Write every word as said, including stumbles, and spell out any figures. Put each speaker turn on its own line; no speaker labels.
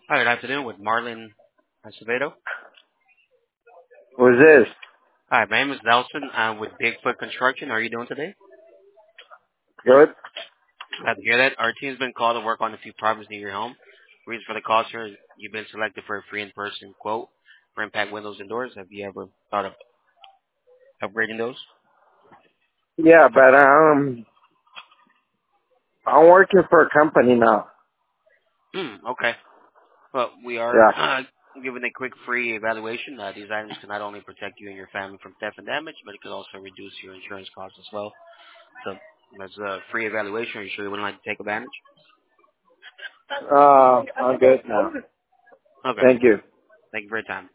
Hi, good afternoon with Marlon Acevedo.
Who's this?
Hi, my name is Nelson. I'm with Bigfoot Construction. How are you doing today?
Good.
Glad to hear that. Our team's been called to work on a few problems near your home. Reason for the call, sir, is you've been selected for a free in-person quote for impact windows and doors. Have you ever thought of upgrading those?
Yeah, but um, I'm working for a company now.
Hmm, okay. Well, we are
Yeah.
uh, giving a quick free evaluation. Uh, these items can not only protect you and your family from theft and damage, but it could also reduce your insurance costs as well. So, as a free evaluation, are you sure you wouldn't like to take advantage?
Uh, I'm good now.
Okay.
Thank you.
Thank you for your time.